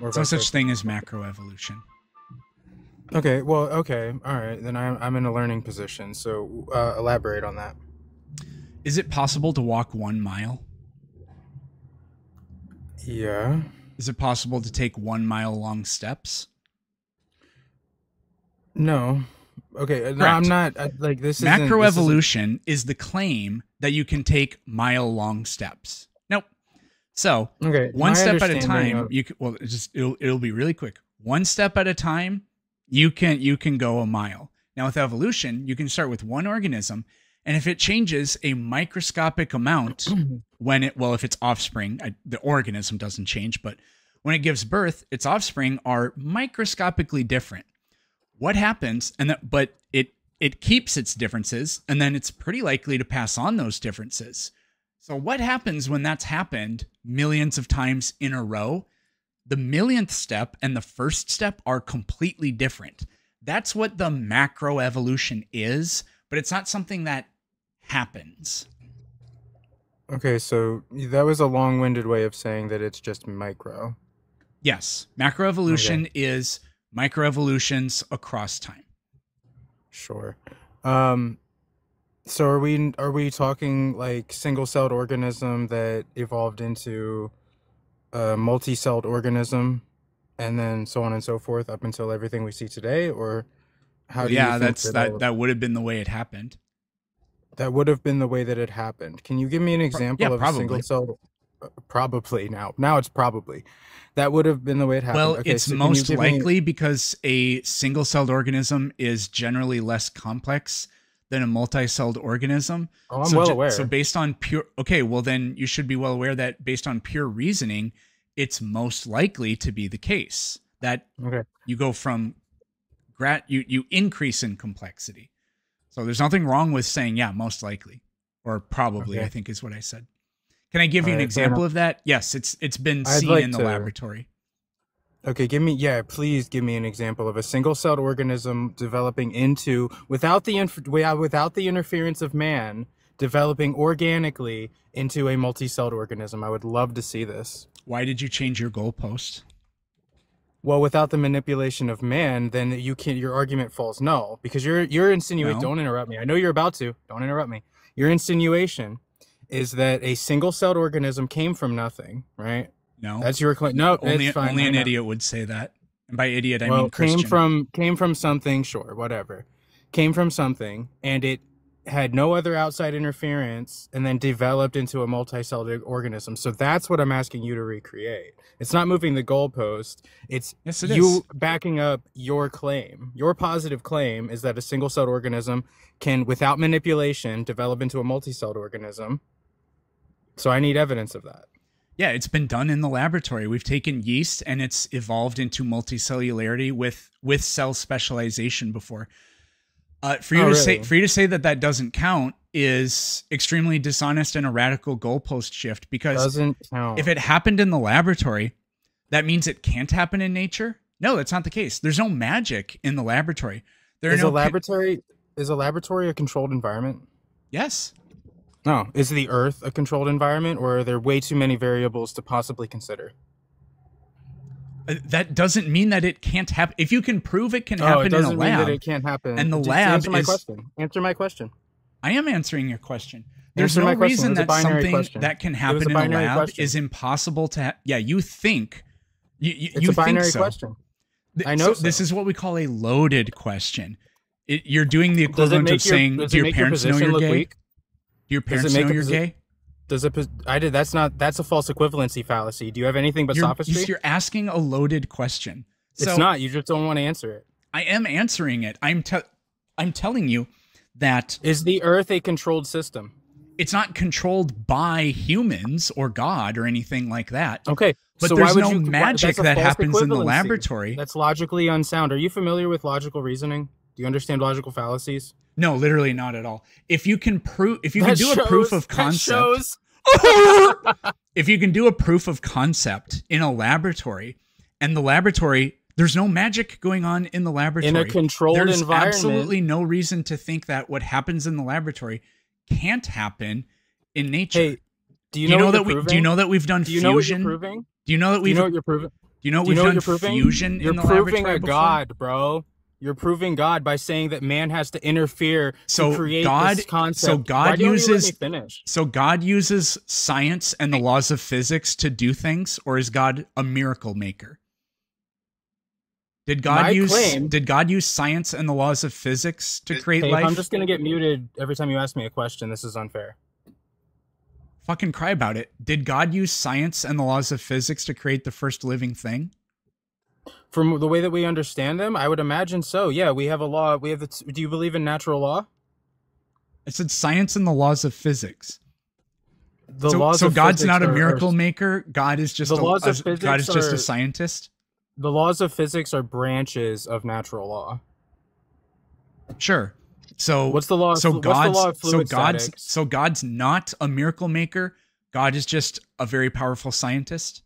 or There's no vice such versa? thing as macroevolution. Okay, well, okay, all right. Then I'm in a learning position. So elaborate on that. Is it possible to walk 1 mile? Yeah. Is it possible to take 1 mile long steps? No. Okay. No, I'm Correct. not. Like this isn't. This isn't. Macroevolution is the claim that you can take mile long steps. Nope. So Okay. one My step at a understanding time, of. you can, well, it'll be really quick. One step at a time, you can go a mile. Now with evolution, you can start with one organism, and if it changes a microscopic amount when if it's offspring, the organism doesn't change, but when it gives birth, its offspring are microscopically different. What happens? But it keeps its differences, and then it's pretty likely to pass on those differences. So what happens when that's happened millions of times in a row? The millionth step and the first step are completely different. That's what the macroevolution is, but it's not something that happens. Okay, so that was a long-winded way of saying that it's just micro. Yes, macroevolution is microevolutions across time. Sure. So are we talking like single-celled organism that evolved into a multi-celled organism, and then so on and so forth up until everything we see today, or how do you think that would have been the way it happened. that would have been the way that it happened? Can you give me an example of a probably. single-celled? Probably now it's probably that would have been the way it happened. Well, Okay, it's so most likely because a single-celled organism is generally less complex than a multi-celled organism. Oh, I'm well aware. So based on okay, well then you should be well aware that based on pure reasoning, it's most likely to be the case that you go from you increase in complexity. So there's nothing wrong with saying, yeah, most likely or probably, I think is what I said. Can I give you an example of that? Yes, it's been seen in the laboratory. Okay, please give me an example of a single-celled organism developing into without the interference of man, developing organically into a multi-celled organism. I would love to see this. Why did you change your goalpost? Well, without the manipulation of man, then your argument falls null because you're insinuating. No. Don't interrupt me. I know you're about to. Don't interrupt me. Your insinuation is that a single-celled organism came from nothing, right? No, that's your claim. No, only an idiot would say that. And by idiot, I mean Christian. Came from something. Sure, whatever. Came from something, and it had no other outside interference, and then developed into a multi-celled organism. So that's what I'm asking you to recreate. It's not moving the goalpost. It's you backing up your claim. Your positive claim is that a single-celled organism can, without manipulation, develop into a multi-celled organism. So I need evidence of that. Yeah, it's been done in the laboratory. We've taken yeast and it's evolved into multicellularity with cell specialization before. For you to say that doesn't count is extremely dishonest and a radical goalpost shift, because if it happened in the laboratory, that means it can't happen in nature. No, that's not the case. There's no magic in the laboratory. Is a laboratory a controlled environment? Yes. No. Is the Earth a controlled environment, or are there way too many variables to possibly consider? That doesn't mean that it can't happen. If you can prove it can happen in a lab, mean that it can't happen. And the lab answer my question. Answer my question. I am answering your question. There's no reason that something that can happen in a lab is impossible to. Yeah, you think. It's a binary question. I know. So this is what we call a loaded question. You're doing the equivalent of saying, "Do your parents know you're gay? Do your parents know you're gay?" That's a false equivalency fallacy. Do you have anything but sophistry? You're asking a loaded question. It's not. You just don't want to answer it. I am answering it. I'm telling you that. Is the Earth a controlled system? It's not controlled by humans or God or anything like that. Okay. But so there's no magic that happens in the laboratory. That's logically unsound. Are you familiar with logical reasoning? Do you understand logical fallacies? No, literally not at all. If you can do a proof of concept, if you can do a proof of concept in a laboratory, and the laboratory, there's no magic going on in the laboratory. In a controlled environment. There's absolutely no reason to think that what happens in the laboratory can't happen in nature. Hey, do you know that we've done fusion? Do you know what you're proving? Do you know that we've? Do you know what you're proving? you know what Do you we've know what done you're proving? fusion You're in the proving laboratory a before? god, bro. You're proving God by saying that man has to interfere So to create God, this concept. so Why God don't you let uses me finish? so God uses science and the laws of physics to do things, or is God a miracle maker? Did God My use claim- did God use science and the laws of physics to create Hey, life? I'm just gonna get muted every time you ask me a question. This is unfair. Fucking cry about it. Did God use science and the laws of physics to create the first living thing? From the way that we understand them, I would imagine so. Yeah, we have a law. We have. Do you believe in natural law? I said science and the laws of physics. The So, laws so of God's physics not a are- miracle maker. God is just The laws of God is physics just a are- scientist. The laws of physics are branches of natural law. Sure. So What's the law? So what's the law of fluid statics? so God's not a miracle maker. God is just a very powerful scientist.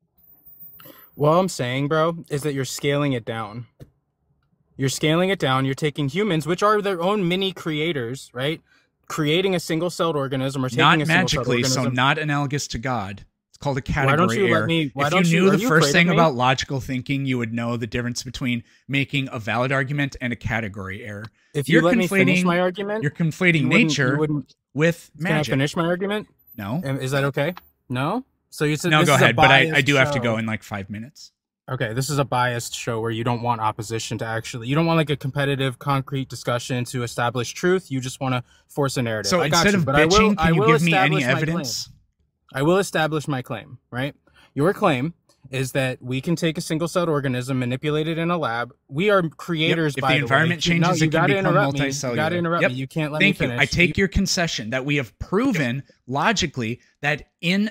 What I'm saying, bro, is that you're scaling it down. You're scaling it down. You're taking humans, which are their own mini creators, right? Creating a single-celled organism or taking Not a single-celled magically, so organism. not analogous to God. It's called a category Why don't you error. let me? Why If don't you knew are the you first afraid thing of me? about logical thinking, you would know the difference between making a valid argument and a category error. If you you're let me finish conflating- my argument, You're conflating you wouldn't- nature you wouldn't. with Can I magic. finish my argument? No, Is that okay? No. So you said no, this go is a ahead. But I biased do have to show. go in like 5 minutes. Okay, this is a biased show where you don't want opposition to actually. You don't want like a competitive, concrete discussion to establish truth. You just want to force a narrative. So I got instead you, of but I will- bitching, I can you will give me any establish my claim. evidence? I will establish my claim, right? Your claim is that we can take a single-celled organism, manipulate it in a lab. We are creators. If by the environment way. changes, you it can gotta become interrupt me. multicellular. You got to interrupt Yep. me. You can't let Thank me you. finish. I take your concession that we have proven logically that in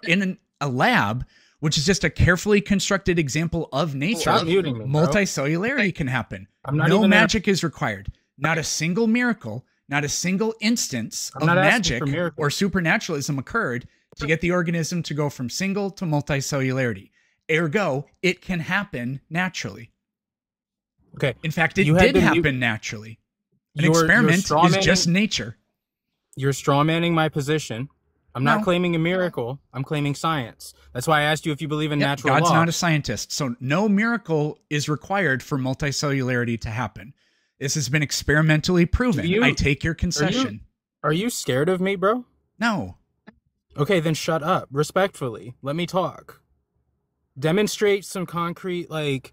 a lab, which is just a carefully constructed example of nature, Stop muting me, bro. multicellularity can happen. I'm not No even magic is required. Not a single miracle, not a single instance I'm of not asking magic for miracles. or supernaturalism occurred to get the organism to go from single to multicellularity. Ergo, it can happen naturally. Okay. In fact, it You had did been happen naturally. An You're experiment is strawmanning- just nature. You're strawmanning my position. I'm not No. claiming a miracle. I'm claiming science. That's why I asked you if you believe in Yep, natural God's law. not a scientist, so no miracle is required for multicellularity to happen. This has been experimentally proven. You- I take your concession. Are you scared of me, bro? No. Okay, then shut up. Respectfully, let me talk. Demonstrate some concrete, like,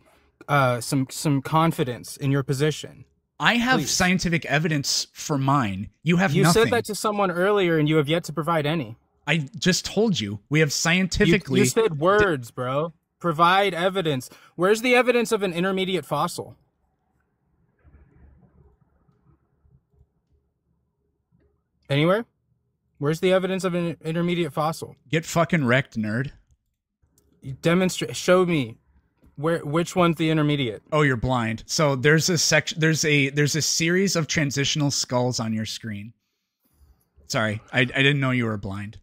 some confidence in your position. I have Please. scientific evidence for mine. You have You nothing. said that to someone earlier, and you have yet to provide any. I just told you. We have You, scientifically. you said words, bro. Provide evidence. Where's the evidence of an intermediate fossil? Anywhere? Where's the evidence of an intermediate fossil? Get fucking wrecked, nerd. You demonstrate. Show me. Which one's the intermediate? Oh, you're blind. So there's a section. There's a series of transitional skulls on your screen. Sorry, I didn't know you were blind.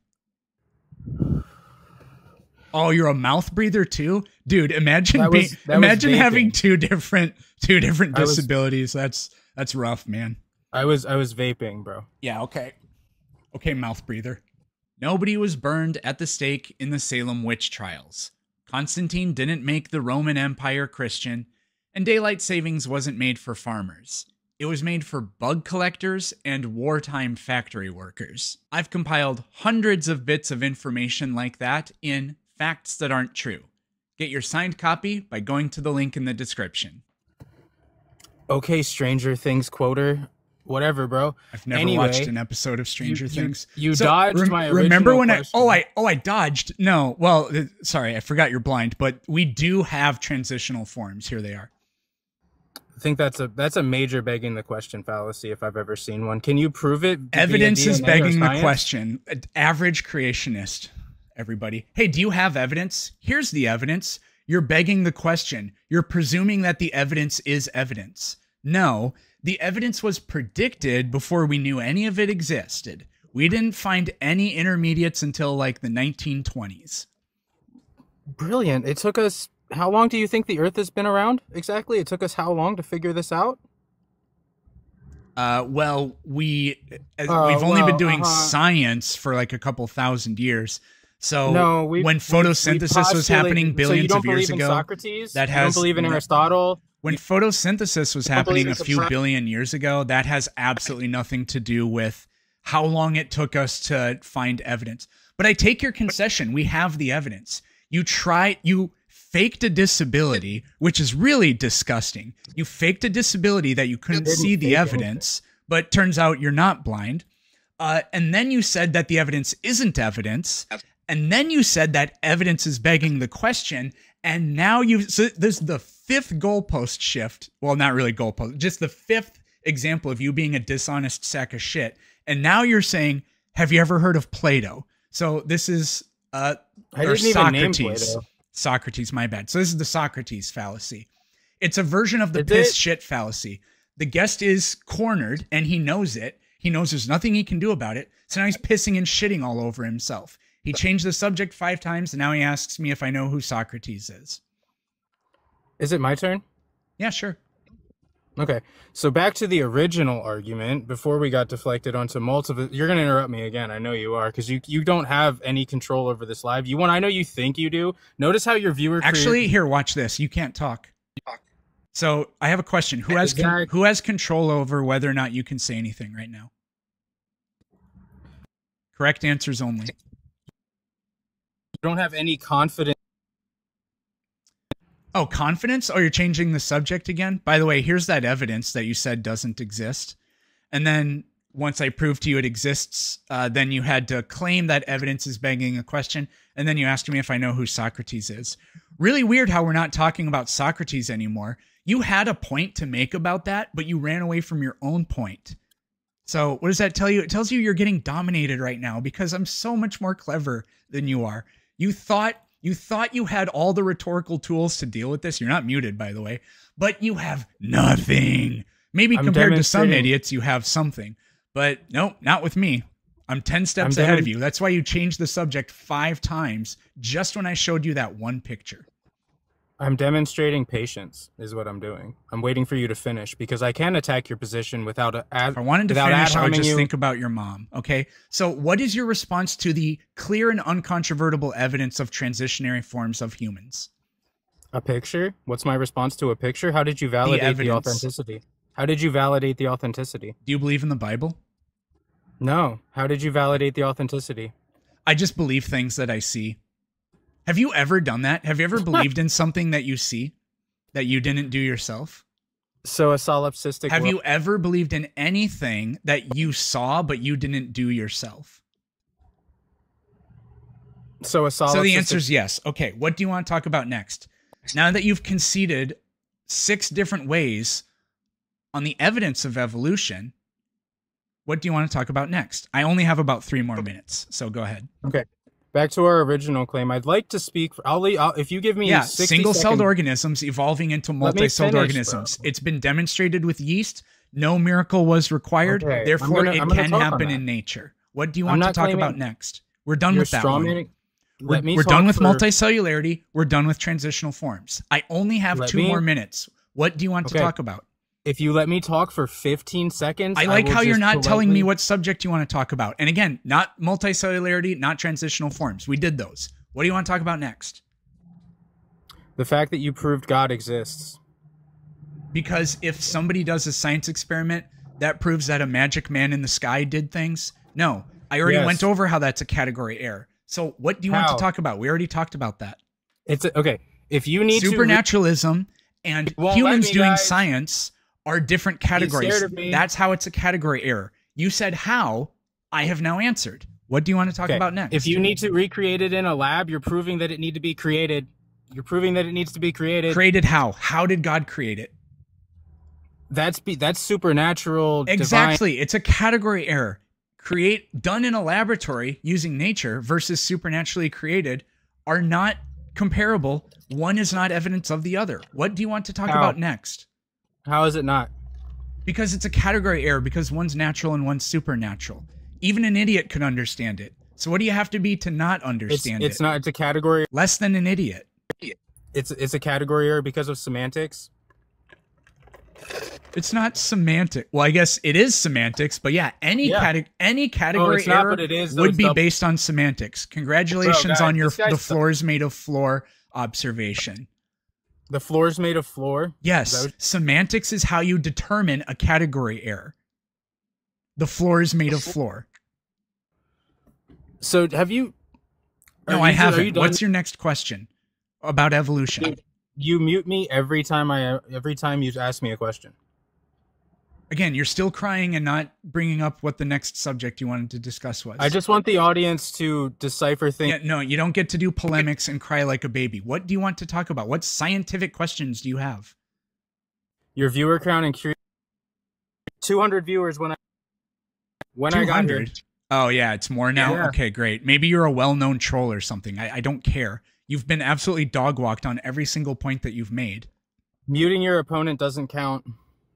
Oh, you're a mouth breather too, dude. Imagine That was imagine having vaping. two different I was- disabilities. That's rough, man. I was vaping, bro. Yeah. Okay, mouth breather. Nobody was burned at the stake in the Salem witch trials. Constantine didn't make the Roman Empire Christian, and daylight savings wasn't made for farmers. It was made for bug collectors and wartime factory workers. I've compiled hundreds of bits of information like that in Facts That Aren't True. Get your signed copy by going to the link in the description. Okay, Stranger Things quoter. Whatever, bro. I've never Anyway, watched an episode of Stranger Things. You dodged my original remember when question. I dodged? No, well, sorry, I forgot you're blind, but we do have transitional forms. Here they are. I think that's a major begging the question fallacy if I've ever seen one. Can you prove it? via Evidence is DNA or begging the science? question. Average creationist, everybody. Hey, do you have evidence? Here's the evidence. You're begging the question. You're presuming that the evidence is evidence. No, the evidence was predicted before we knew any of it existed. We didn't find any intermediates until like the 1920s. Brilliant. It took us. How long do you think the Earth has been around? Exactly. It took us how long to figure this out? Well, we've only been doing well, science for like a couple thousand years. So No, when photosynthesis was happening billions of years ago, Socrates? that You don't has believe in Aristotle? when photosynthesis was happening a few subtract- billion years ago, that has absolutely nothing to do with how long it took us to find evidence. But I take your concession. We have the evidence. You faked a disability, which is really disgusting. You faked a disability that you couldn't didn't see the fake it. evidence, but turns out you're not blind. And then you said that the evidence isn't evidence. And then you said that evidence is begging the question. And now so there's the fifth goalpost shift. Well, not really goalpost, just the fifth example of you being a dishonest sack of shit. And now you're saying, have you ever heard of Plato? So this is I or didn't even name Socrates. Plato. Socrates, my bad. So this is the Socrates fallacy. It's a version of the Is piss it? shit fallacy. The guest is cornered and he knows it. He knows there's nothing he can do about it. So now he's pissing and shitting all over himself. He changed the subject 5 times and now he asks me if I know who Socrates is. Is it my turn? Yeah, sure. Okay, so back to the original argument before we got deflected onto multiple. You're gonna interrupt me again. I know you are, because you don't have any control over this live. I know you think you do. Notice how your viewer Actually, here, watch this. You can't talk. So I have a question. Who has control over whether or not you can say anything right now? Correct answers only. don't have any confidence. Oh, confidence? Oh, you're changing the subject again? By the way, here's that evidence that you said doesn't exist. And then once I proved to you it exists, then you had to claim that evidence is begging a question. And then you asked me if I know who Socrates is. Really weird how we're not talking about Socrates anymore. You had a point to make about that, but you ran away from your own point. So what does that tell you? It tells you you're getting dominated right now because I'm so much more clever than you are. You thought you had all the rhetorical tools to deal with this. You're not muted, by the way, but you have nothing. Maybe compared to some idiots, you have something, but no, not with me. I'm 10 steps ahead of you. That's why you changed the subject 5 times just when I showed you that one picture. I'm demonstrating patience is what I'm doing. I'm waiting for you to finish because I can attack your position without If I wanted to finish, I would just think about your mom. Okay. So what is your response to the clear and uncontrovertible evidence of transitionary forms of humans? A picture? What's my response to a picture? How did you validate the authenticity? How did you validate the authenticity? Do you believe in the Bible? No. How did you validate the authenticity? I just believe things that I see. Have you ever done that? Have you ever believed in something that you see that you didn't do yourself? So a solipsistic. Have you ever believed in anything that you saw but you didn't do yourself? So the answer is yes. Okay, what do you want to talk about next? Now that you've conceded 6 different ways on the evidence of evolution, what do you want to talk about next? I only have about 3 more minutes, so go ahead. Okay. Back to our original claim. I'd like to speak. If you give me 60 single-celled organisms evolving into multi-celled organisms. It's been demonstrated with yeast. No miracle was required. Okay, therefore, it can happen in nature. What do you want to talk about next? We're done with that one. We're done with multicellularity. We're done with transitional forms. I only have 2 more minutes. What do you want to talk about? If you let me talk for 15 seconds, I like how you're not telling me what subject you want to talk about. And again, not multicellularity, not transitional forms. We did those. What do you want to talk about next? The fact that you proved God exists. Because if somebody does a science experiment, that proves that a magic man in the sky did things? No, I already went over how that's a category error. So what do you want to talk about? We already talked about that. Okay. If you need supernaturalism and humans doing science are different categories. That's how it's a category error. You said how. I have now answered. What do you want to talk about next? If you need to recreate it in a lab, you're proving that it needs to be created. You're proving that it needs to be created. Created how? How did God create it? That's supernatural. Exactly. Divine. It's a category error. Done in a laboratory using nature versus supernaturally created are not comparable. One is not evidence of the other. What do you want to talk about next? How is it not? Because it's a category error, because one's natural and one's supernatural. Even an idiot could understand it. So what do you have to be to not understand it? It's not. It's a category. Less than an idiot. It's a category error because of semantics. It's not semantic. Well, I guess it is semantics, but yeah, any category it's not, error but it is, though. would It's be double- based on semantics. Congratulations Bro, on guys, your this guy's the floor is made of floor observation. The floor is made of floor? Is Yes, that what- semantics is how you determine a category error. The floor is made of floor. So have you... No, I haven't. What's your next question about evolution? You mute me every time you ask me a question. Again, you're still crying and not bringing up what the next subject you wanted to discuss was. I just want the audience to decipher things. Yeah, no, you don't get to do polemics and cry like a baby. What do you want to talk about? What scientific questions do you have? Your viewer count and 200 viewers when I got here. 200? Oh, yeah, it's more now? Yeah. Okay, great. Maybe you're a well-known troll or something. I don't care. You've been absolutely dog-walked on every single point that you've made. Muting your opponent doesn't count.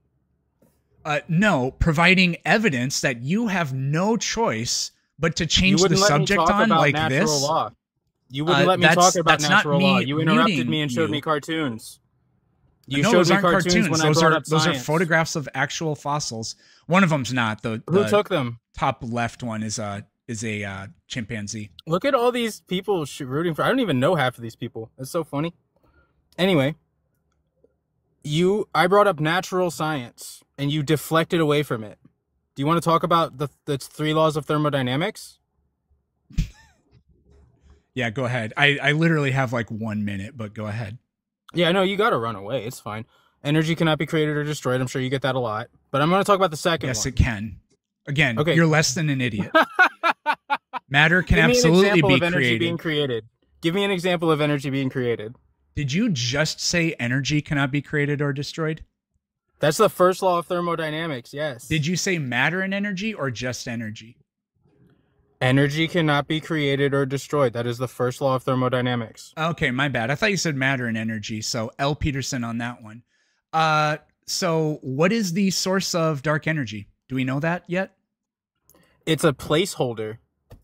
No, providing evidence that you have no choice but to change the wouldn't let me subject talk on about like natural this. law. You wouldn't let me That's- talk about that's not natural me law. You interrupted muting me and showed you. me cartoons. You No, showed those me aren't cartoons when I those brought are up those are science. photographs of actual fossils. One of them's not. Who The took them? top left one is a chimpanzee. Look at all these people rooting for. I don't even know half of these people. It's so funny. Anyway, I brought up natural science and you deflected away from it. Do you want to talk about the 3 laws of thermodynamics? Yeah, go ahead. I literally have like 1 minute, but go ahead. Yeah, no, you got to run away. It's fine. Energy cannot be created or destroyed. I'm sure you get that a lot. But I'm going to talk about the second Yes, one. it can. Again, Okay. you're less than an idiot. Matter can Give me an absolutely example be of energy created. being created. Give me an example of energy being created. Did you just say energy cannot be created or destroyed? That's the first law of thermodynamics, yes. Did you say matter and energy or just energy? Energy cannot be created or destroyed. That is the first law of thermodynamics. Okay, my bad. I thought you said matter and energy. So L. Peterson on that one. So what is the source of dark energy? Do we know that yet? It's a placeholder.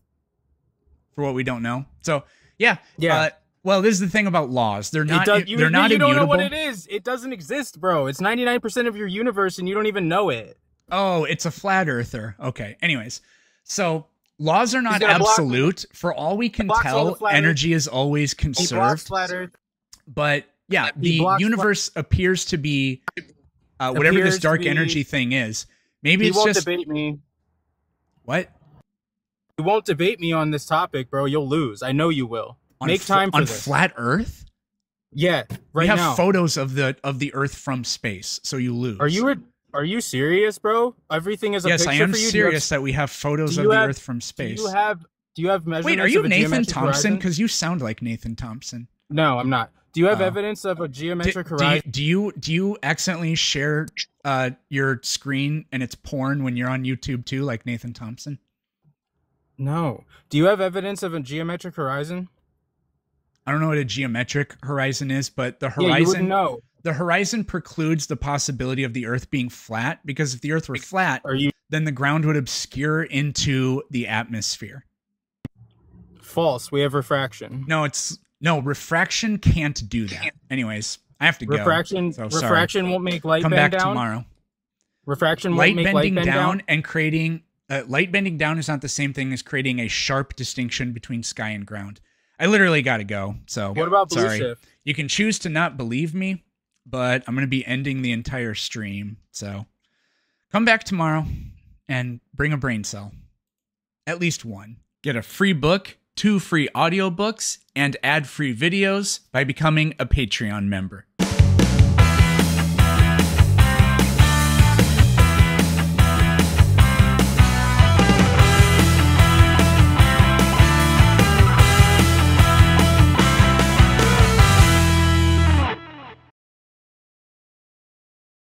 For what we don't know. So yeah. Yeah. Well, this is the thing about laws. They're not. You they're not don't immutable. know what it is. It doesn't exist, bro. It's 99% of your universe, and you don't even know it. Oh, it's a flat earther. Okay. Anyways, so laws are not gonna block- absolute. For all we can blocks all tell, the flat energy is always He blocks conserved. flat Earth. But yeah, He the blocks universe appears to be whatever Appears this to dark be- energy thing is. Maybe He it's won't just debate me. what You won't debate me on this topic, bro. You'll lose. I know you will. on Make time for on this. flat Earth. Yeah, We right have now. photos of the Earth from space, so you lose. Are you serious, bro? Everything is a Yes, picture I am for you. serious that we have photos do of you the have- Earth from space. Do you have measurements? Wait, are you of a Nathan geometric Thompson? horizon? Because you sound like Nathan Thompson. No, I'm not. Do you have Oh. evidence of a geometric Do horizon? you accidentally share your screen and it's porn when you're on YouTube too, like Nathan Thompson? No. Do you have evidence of a geometric horizon? I don't know what a geometric horizon is, but the Yeah, you horizon wouldn't know. the horizon precludes the possibility of the Earth being flat, because if the Earth were flat, Are you then the ground would obscure into the atmosphere. false? We have refraction. No, refraction can't do that. Anyways, I have to go. Refraction So sorry. refraction won't make light Come bend back down. tomorrow. Refraction won't Light make bending light bend down down. and creating light bending down is not the same thing as creating a sharp distinction between sky and ground. I literally got to go. So What about blue sorry. shift? You can choose to not believe me, but I'm going to be ending the entire stream. So come back tomorrow and bring a brain cell. At least one. Get a free book, 2 free audiobooks, and ad-free videos by becoming a Patreon member.